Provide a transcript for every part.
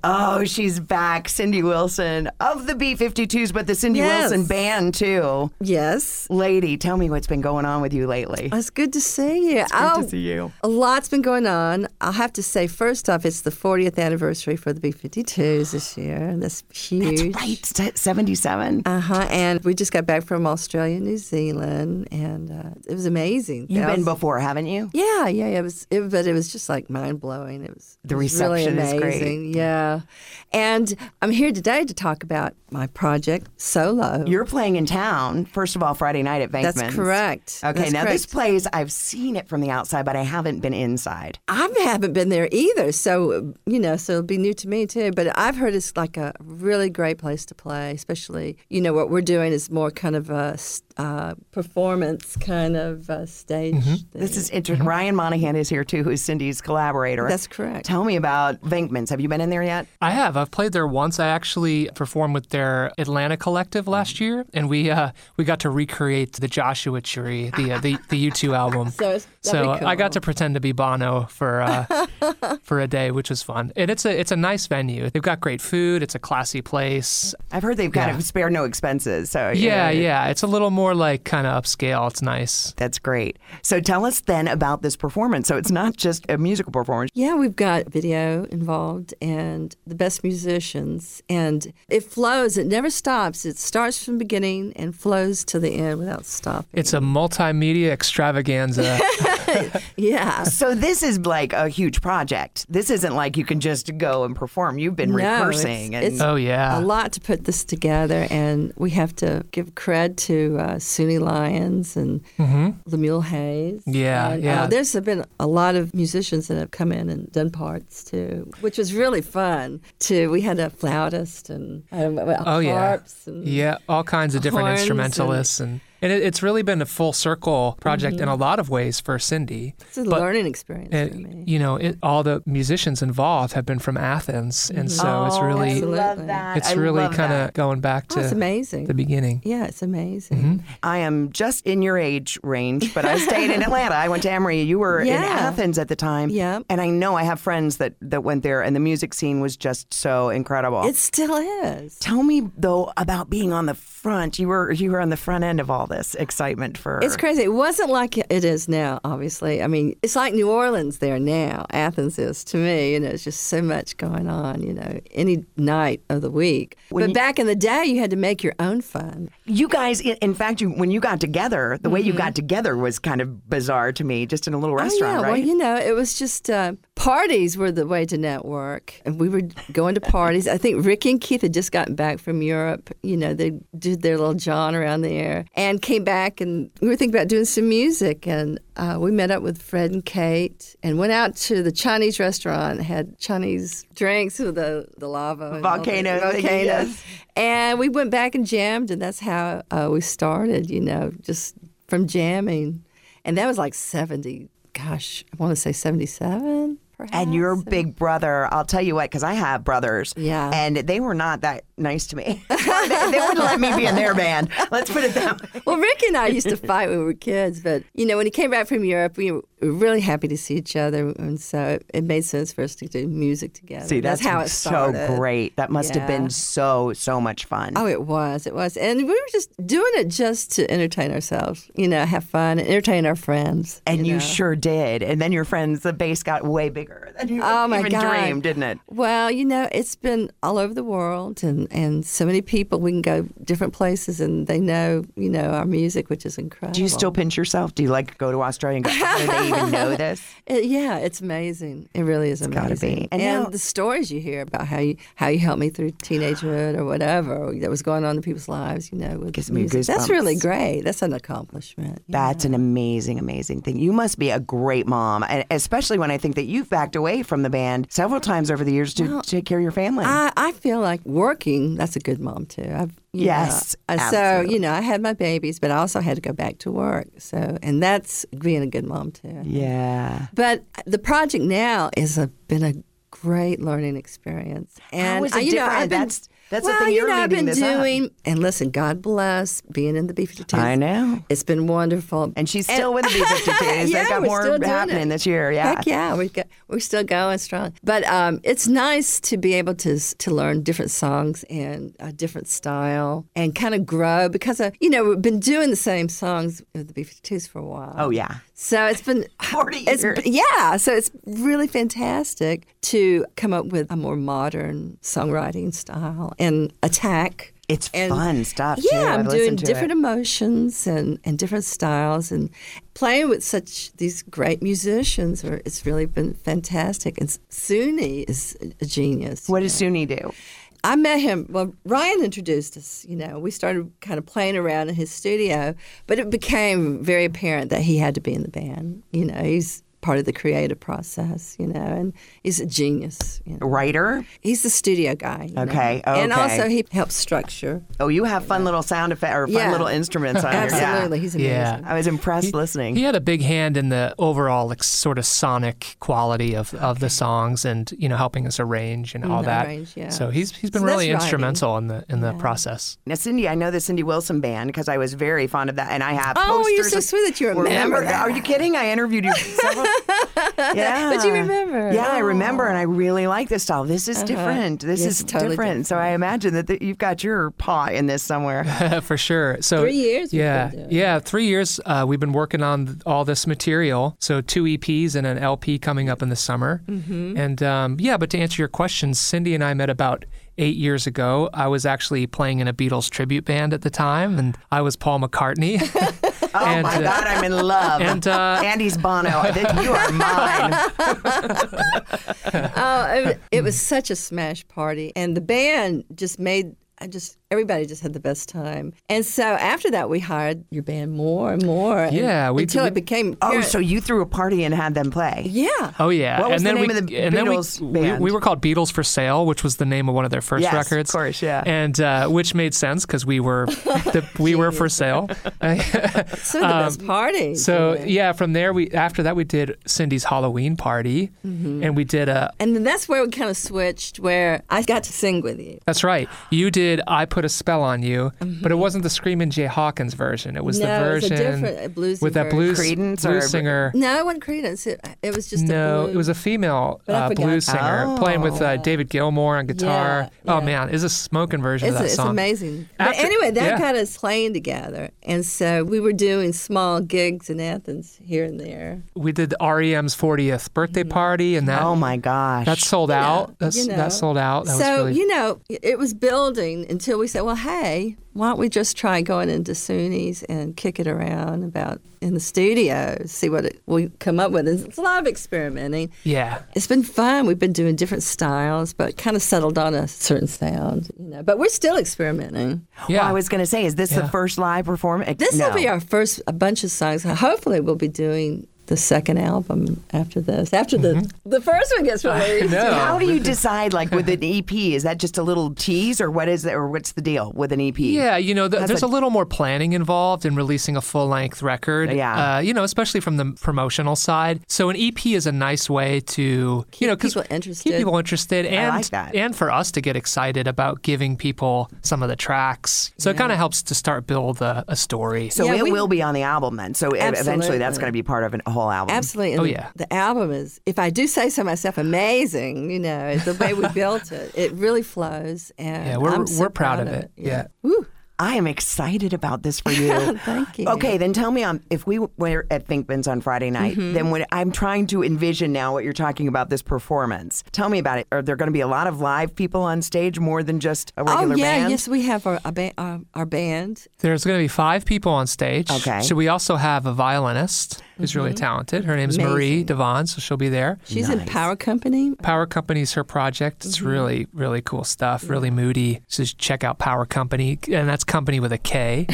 Oh, she's back. Cindy Wilson of the B-52s, but the Cindy Wilson band, too. Yes. Lady, tell me what's been going on with you lately. It's good to see you. It's good to see you. A lot's been going on. I'll have to say, first off, it's the 40th anniversary for the B-52s this year. That's huge. That's right, 77. And we just got back from Australia, New Zealand, and it was amazing. You've been before, haven't you? Yeah. But it was just like mind-blowing. It was reception really amazing. is great. Yeah. And I'm here today to talk about my project, Solo. You're playing in town, first of all, Friday night at Venkman's. That's correct. Okay, this place, I've seen it from the outside, but I haven't been inside. I haven't been there either, so it'll be new to me too. But I've heard it's like a really great place to play, especially, what we're doing is more kind of a performance kind of stage thing. This is interesting. Ryan Monahan is here too, who's Cindy's collaborator. That's correct. Tell me about Venkman's. Have you been in there yet? I have. I've played there once. I actually performed with their Atlanta collective last year, and we got to recreate the Joshua Tree, the U2 album. So cool. I got to pretend to be Bono for a day, which was fun. And it's a nice venue. They've got great food. It's a classy place. I've heard they've kind of spared no expenses. So yeah. It's a little more like kind of upscale. It's nice. That's great. So tell us then about this performance. So it's not just a musical performance. Yeah, we've got video involved and the best musicians. And it flows. It never stops. It starts from the beginning and flows to the end without stopping. It's a multimedia extravaganza. Yeah. So this is like a huge project. This isn't like you can just go and perform. You've been rehearsing. It's oh, yeah. a lot to put this together. And we have to give cred to Suni Lyons and Lemuel Hayes. Yeah. There's been a lot of musicians that have come in and done parts too, which was really fun too. We had a flautist and harps. And all kinds of different horns instrumentalists and it's really been a full circle project in a lot of ways for Cindy. It's a learning experience for me. All the musicians involved have been from Athens, and so it's really, absolutely. I love that. it's really kind of going back to it's amazing. the beginning. Yeah, it's amazing. I am just in your age range, but I stayed in Atlanta. I went to Emory. You were in Athens at the time. Yeah. And I know I have friends that went there, and the music scene was just so incredible. It still is. Tell me, though, about being on the front. You were on the front end of all this excitement for... It's crazy. It wasn't like it is now, obviously. I mean, it's like New Orleans there now. Athens is to me. It's just so much going on, any night of the week. But back in the day, you had to make your own fun. You guys, in fact, when you got together, the way you got together was kind of bizarre to me, just in a little restaurant, right? Well, it was just parties were the way to network. And we were going to parties. I think Ricky and Keith had just gotten back from Europe. They did their little jaunt around there and came back, and we were thinking about doing some music. And we met up with Fred and Kate and went out to the Chinese restaurant, had Chinese drinks with the lava. Volcano. Volcanoes. And we went back and jammed, and that's how we started, just from jamming. And that was like 70, I want to say 77. Perhaps. And your big brother, I'll tell you what, because I have brothers, and they were not that nice to me. They wouldn't let me be in their band. Let's put it that way. Well, Rick and I used to fight when we were kids, but, when he came back from Europe, we were really happy to see each other, and so it made sense for us to do music together. See, that's how it started. So great. That must have been so much fun. Oh, it was. And we were just doing it just to entertain ourselves, have fun, and entertain our friends. And you sure did. And then your friends, the bass got way bigger than you even dreamed, didn't it? Well, it's been all over the world, and so many people. We can go different places, and they know, our music, which is incredible. Do you still pinch yourself? Do you go to Australia and go, how do they even know this? Yeah, it's amazing. It really is amazing. It's gotta be. And the stories you hear about how you helped me through teenagehood or whatever that was going on in people's lives, with gives me music. goosebumps. That's really great. That's an accomplishment. That's an amazing, amazing thing. You must be a great mom, and especially when I think that you've backed away from the band several times over the years to take care of your family. I feel like working, that's a good mom, too. Yes, absolutely. So, I had my babies, but I also had to go back to work. So, and that's being a good mom, too. Yeah. But the project now been a great learning experience. And How is it different? That's the thing, you're I've been leading this doing, and listen, God bless being in the B-52s. I know. It's been wonderful. And she's still with the B-52s. Yeah, They've got we're more still doing happening it. this year. Yeah. Heck yeah, we're still going strong. But it's nice to be able to learn different songs and a different style and kind of grow because, we've been doing the same songs with the B-52s for a while. Oh, yeah. So it's been 40 years. So it's really fantastic to come up with a more modern songwriting style and attack. It's fun stuff, Yeah, too. I'm I've doing listened to different it. emotions and different styles and playing with these great musicians. It's really been fantastic. And Suni is a genius. What does Suni do? I met him. Well, Ryan introduced us. We started kind of playing around in his studio, but it became very apparent that he had to be in the band. He's part of the creative process, and he's a genius. Writer? He's the studio guy. Okay. And also he helps structure. Oh, you have fun little sound effects or fun little instruments on here. Absolutely. He's amazing. Yeah. I was impressed listening. He had a big hand in the overall sort of sonic quality of the songs and helping us arrange and all that. Yeah. So he's been So really that's instrumental in the process. Now, Cindy, I know the Cindy Wilson band because I was very fond of that, and I have posters. Oh, you're so sweet that you remember that. Are you kidding? I interviewed you several. Yeah. But you remember. Yeah, I remember, and I really like this style. This is different. This Yes, is totally different. So I imagine that you've got your paw in this somewhere. For sure. So 3 years we've been doing it. Yeah, 3 years. We've been working on all this material. So 2 EPs and an LP coming up in the summer. Mm-hmm. And but to answer your question, Cindy and I met about 8 years ago. I was actually playing in a Beatles tribute band at the time, and I was Paul McCartney. Oh, my God, I'm in love. And Andy's Bono. You are mine. It was such a smash party. And the band just everybody just had the best time. And so after that, we hired your band more and more. Yeah. Until it became... Oh, so you threw a party and had them play? Yeah. Oh, yeah. What was and the then name of the Beatles band? We were called Beatles for Sale, which was the name of one of their first records. Yes, of course, yeah. And which made sense because we were for sale. Some of the best parties. So, from there, after that, we did Cindy's Halloween party. Mm-hmm. And we did And then that's where we kind of switched, where I got to sing with you. That's right. You did I Put a Spell on You, but it wasn't the Screamin' Jay Hawkins version. It was the version it was a different bluesy with that version. blues singer. No, it wasn't Creedence. It was just it was a female blues singer playing with David Gilmour on guitar. Yeah. Oh man, it's a smoking version of that song. It's amazing. But anyway, that got us playing together, and so we were doing small gigs in Athens here and there. We did REM's 40th birthday party, and that oh my gosh, that sold out. That sold out. That was really... it was building until we said, well, hey, why don't we just try going into Suni's and kick it around about in the studio, see what we come up with. It's a lot of experimenting. Yeah. It's been fun. We've been doing different styles, but kind of settled on a certain sound, But we're still experimenting. Yeah. Well, I was going to say, is this the first live performance? This will be our first, a bunch of songs. Hopefully we'll be doing the second album after this, after the first one gets released. How do you decide, like with an EP? Is that just a little tease, or what is it, or what's the deal with an EP? Yeah, there's a little more planning involved in releasing a full-length record. Yeah. Especially from the promotional side. So an EP is a nice way to keep people interested. I like that. And for us to get excited about giving people some of the tracks. So it kind of helps to start build a story. So it will be on the album then. So eventually that's going to be part of a whole album. Absolutely. And the album is, if I do say so myself, amazing. The way we built it, it really flows. And we're proud of it. Yeah. Woo. I am excited about this for you. Thank you. Okay, then tell me, if we were at Thinkman's on Friday night, then I'm trying to envision now what you're talking about, this performance. Tell me about it. Are there going to be a lot of live people on stage, more than just a regular band? Yes, we have our band. There's going to be 5 people on stage. Okay. So we also have a violinist who's really talented. Her name's Marie Devon, so she'll be there. She's in Power Company. Power Company's her project. It's really, really cool stuff, really moody. So just check out Power Company, and that's company with a K.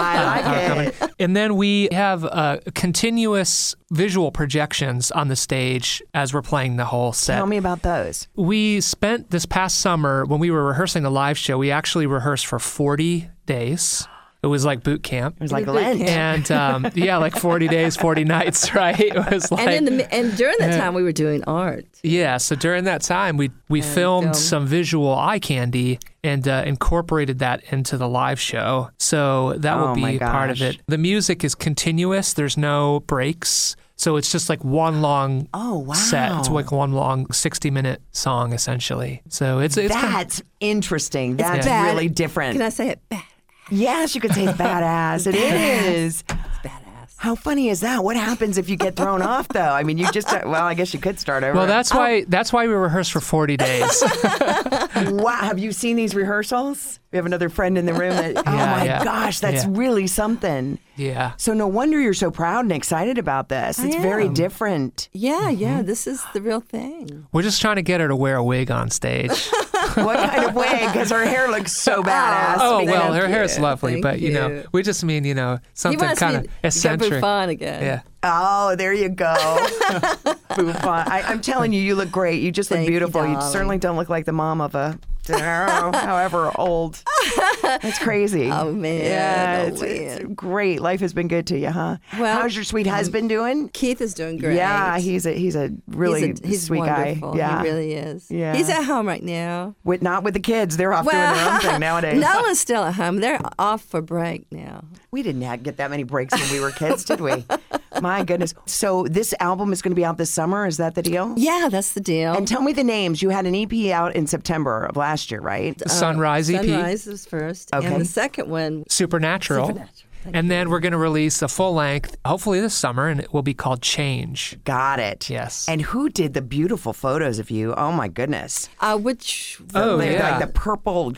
I like it. And then we have continuous visual projections on the stage as we're playing the whole set. Tell me about those. We spent this past summer, when we were rehearsing the live show, we actually rehearsed for 40 days. It It was like boot camp. It was like boot Lent. camp. And yeah, like 40 days, 40 nights, right? It was like, And during that time, we were doing art. yeah. So during that time, we filmed some visual eye candy and incorporated that into the live show. So that will be part of it. The music is continuous. There's no breaks. So it's just like one long set. It's like one long 60-minute song, essentially. So it's That's interesting. That's bad. really different. Can I say it? Bad. Yes, you could say it's badass. It is. It's badass. How funny is that? What happens if you get thrown off, though? I mean, you just, I guess you could start over. well, that's why we rehearsed for 40 days. Wow. Have you seen these rehearsals? We have another friend in the room that, oh my gosh, that's really something. Yeah. So no wonder you're so proud and excited about this. It's very different. Yeah, this is the real thing. We're just trying to get her to wear a wig on stage. What kind of wig? Because her hair looks so badass. Oh, Thank well, her you. hair is lovely, Thank but, you. we just mean, something kind of eccentric. Fun again. Yeah. Oh, there you go. Bouffant. I'm telling you, you look great. You just look Thank you, beautiful. You darling. certainly don't look like the mom of a, however old. That's crazy. Oh, man. Yeah, Oh, it's man. great. Life has been good to you, huh? Well, how's your sweet husband doing? Keith is doing great. Yeah, he's a really he's sweet wonderful. guy. Yeah, He really is. Yeah. He's at home right now. not with the kids. They're off doing their own thing nowadays. No one's still at home. They're off for break now. We didn't get that many breaks when we were kids, did we? My goodness. So this album is going to be out this summer. Is that the deal? Yeah, that's the deal. And tell me the names. You had an EP out in September of last year, right? Sunrise EP. Sunrise was first. Okay. And the second one, Supernatural. And then we're going to release a full length, hopefully this summer, and it will be called Change. Got it. Yes. And who did the beautiful photos of you? Oh my goodness. which... Like the purple.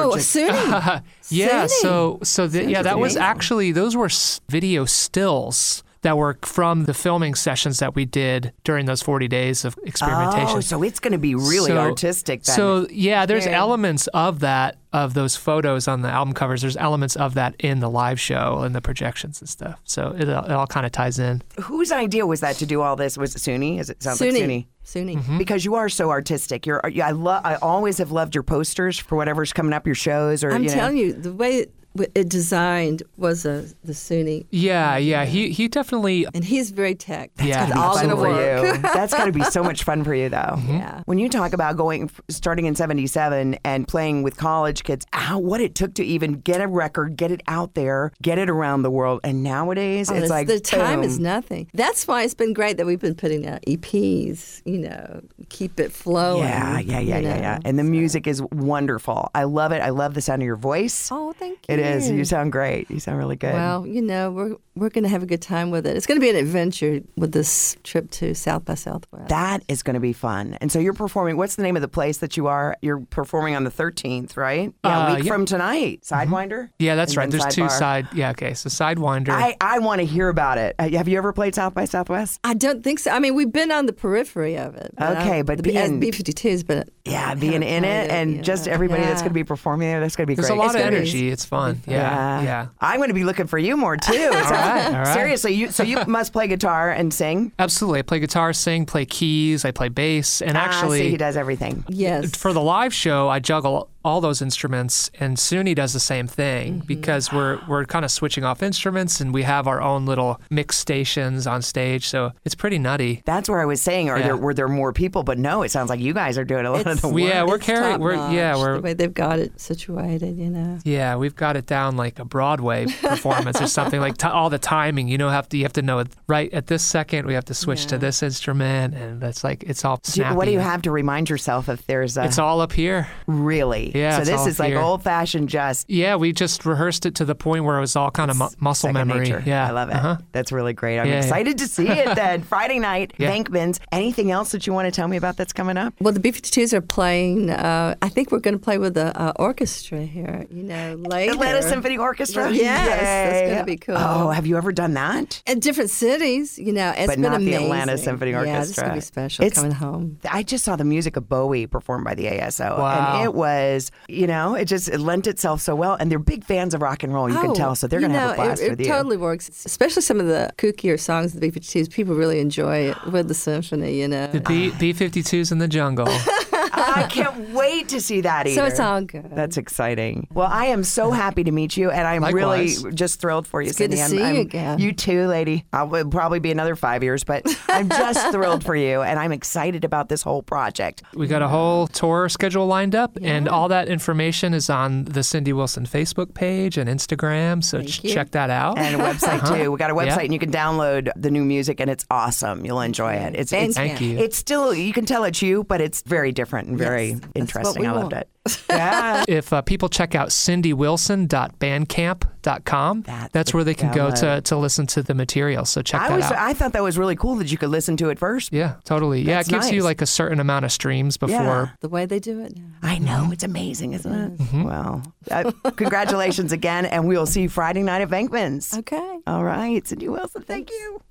Suni. Yeah, Suni. so that was actually, those were video stills that were from the filming sessions that we did during those 40 days of experimentation. Oh, so it's going to be really artistic then. So, yeah, there's Very. elements of that, of those photos on the album covers. There's elements of that in the live show and the projections and stuff. So it all kind of ties in. Whose idea was that to do all this? Was it SUNY? It sounds like SUNY. Suni. Because you are so artistic. I always have loved your posters for whatever's coming up, your shows, or I'm telling you, the way it designed was the Suni. Yeah. He definitely. And he's very tech. Yeah. It's all fun going to for work. you. That's got to be so much fun for you, though. Yeah. When you talk about starting in '77 and playing with college kids, what it took to even get a record, get it out there, get it around the world, and nowadays it's like the time is boom. nothing. That's why it's been great that we've been putting out EPs. Keep it flowing. Yeah. And the music is wonderful. I love it. I love the sound of your voice. Oh, thank you. It is. You sound great. You sound really good. Well, we're going to have a good time with it. It's going to be an adventure with this trip to South by Southwest. That is going to be fun. And so you're performing. What's the name of the place that you're performing on the 13th, right? Yeah, a week from tonight. Sidewinder? Yeah, that's And right. then There's two Sidebar. Yeah, okay. So Sidewinder. I want to hear about it. Have you ever played South by Southwest? I don't think so. I mean, we've been on the periphery of it. Okay, but as being- B-52s, but Yeah, being in it and just everybody that's going to be performing there, that's going to be There's great. a lot of gonna be- energy. It's fun. Yeah. I'm going to be looking for you more too. All right. Seriously, you must play guitar and sing. Absolutely. I play guitar, sing, play keys, I play bass, and See, actually he does everything. yes. for the live show, I juggle all those instruments, and SUNY does the same thing because we're kind of switching off instruments, and we have our own little mix stations on stage, so it's pretty nutty. That's where I was saying, were there more people? But no, it sounds like you guys are doing a lot of the work. Yeah, we're It's carrying. top-notch, the way they've got it situated. Yeah, we've got it down like a Broadway performance or something. Like all the timing, you have to know right at this second we have to switch to this instrument, and that's like it's all snappy. What do you have to remind yourself if there's a... It's all up here. Really? Yeah, So it's this all is like here. old-fashioned just... Yeah, we just rehearsed it to the point where it was all kind of muscle second memory. nature. Yeah, I love it. That's really great. I'm Yeah, excited to see it then. Friday night, Yeah. Bankman's. Anything else that you want to tell me about that's coming up? Well, the B-52s are playing. I think we're going to play with the orchestra here. Later. Atlanta Symphony Orchestra? Yes, that's Yay. going to be cool. Oh, have you ever done that? In different cities, it's But been not amazing. the Atlanta Symphony Orchestra. Yeah, this is going to be special coming home. I just saw the music of Bowie performed by the ASO. Wow. And it was, it lent itself so well. And they're big fans of rock and roll, you can tell. So they're going to have a blast it with you. totally works. Especially some of the kookier songs of the B-52s. People really enjoy it with the symphony, The B-52s in the jungle. I can't wait to see that either. So it's all good. That's exciting. Well, I am so happy to meet you, and I'm Likewise. really just thrilled for you, It's good to Cindy. see you again. You too, lady. It'll probably be another 5 years, but I'm just thrilled for you, and I'm excited about this whole project. We got a whole tour schedule lined up, and all that information is on the Cindy Wilson Facebook page and Instagram, so check that out. And a website too. We got a website, Yeah. and you can download the new music, and it's awesome. You'll enjoy it. It's Thank you. It's still, you can tell it's you, but it's very different and very interesting. we I loved want. it. Yeah. If people check out cindywilson.bandcamp.com, that's where they can go to listen to the material. So check that out. I thought that was really cool that you could listen to it first. Yeah, totally. Yeah, That's it gives you nice. like a certain amount of streams before. Yeah. The way they do it now. I know. It's amazing, isn't it? Well, congratulations again, and we will see you Friday night at Venkman's. Okay. All right. Cindy Wilson, thank you.